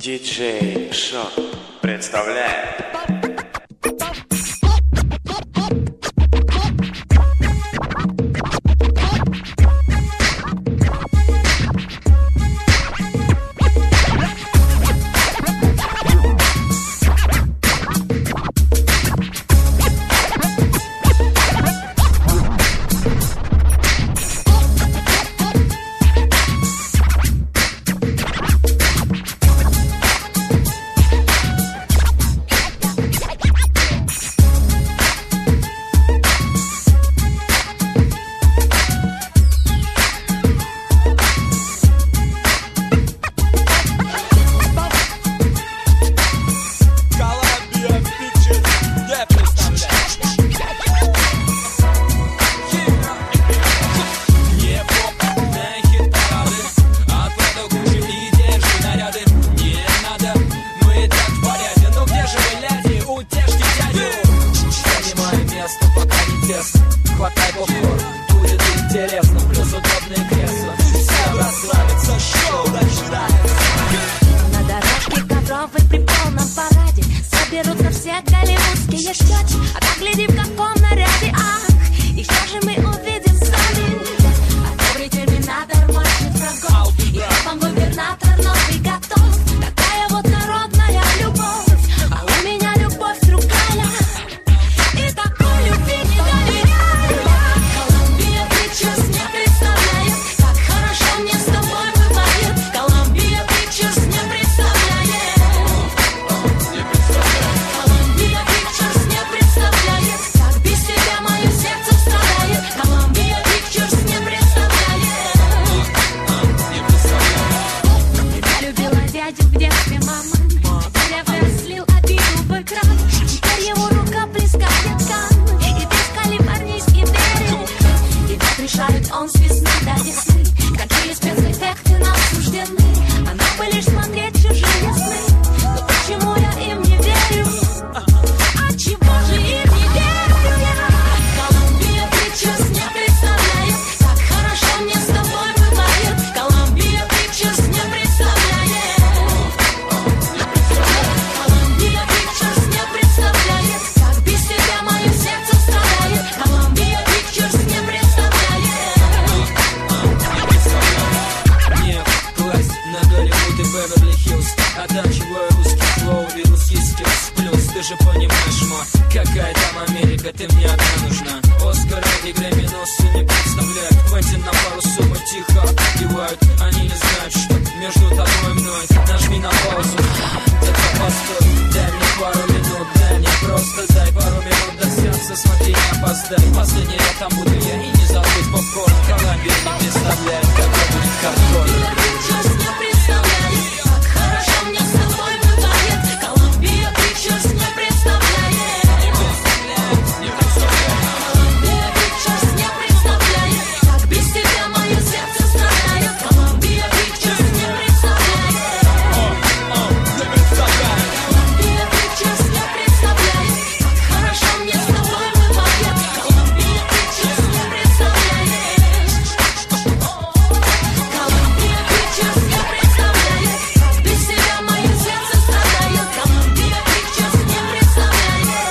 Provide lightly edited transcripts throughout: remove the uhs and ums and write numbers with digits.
Диджей Шок представляет. Хватай попкорн, будет интересно, плюс удобные кресла. Все расслабиться, шоу начинается. На дорожке ковровой при полном параде соберутся все голливудские щеки. А так гляди в каком наряде, ах, и что же мы увидим сами? А добрый терминатор мочит врагов, и вам губернатор новый готов. Такая вот народная любовь, а у меня любовь другая. И такой любви не доверяю. Колумбия, Pictures не представляет, как хорошо мне с тобой бывает. Колумбия, Pictures не представляет. Колумбия, Pictures не представляет, как без тебя мое сердце страдает. Колумбия, Pictures не представляет. Я любила дядю в детстве, мама. Теперь я вырос, слил обиду в экран. Теперь его рука плескает ткань. И весь калифорнийский берег. И вот решает он с весны до весны. Какие спецэффекты нам суждены. А нам бы лишь смотреть чужие сны. Но почему я им не верю? А чего же им не верю я? Колумбия, Pictures не представляет, как хорошо мне с тобой бывает. Колумбия, Pictures не представляет. Колумбия, Pictures не представляет, как без тебя мое сердце страдает. Колумбия, Pictures не представляет. Нет, власть на Голливуд и Беверли-Хиллз. Оттачиваю русский флоу и русский скиллс. Плюс ты же понимаешь, мо, какая там Америка, ты мне одна нужна. Оскара и Грэмми носы не представляют. Квентин на пару суммы тихо отпевают. Они не знают, что между тобой и мной. Нажми на паузу, это постой. Дай мне пару минут, дай мне просто дай пару минут до сеанса, смотри, не опоздай. Последний раз там буду я и не забудь попкорн. Колумбия не представляет, какой будет хардкор. Pictures не представляет, как хорошо мне с тобой бывает. Колумбия, Pictures не представляет. Колумбия, Pictures не представляет, как без тебя мое сердце страдает. Колумбия, Pictures не представляет. Колумбия, Pictures не представляет, как хорошо мне с тобой бывает. Колумбия, Pictures не представляет. Колумбия, Pictures не представляет, как без тебя мое сердце страдает. Колумбия, Pictures не представляет.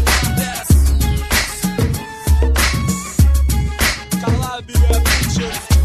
Колумбия, Pictures.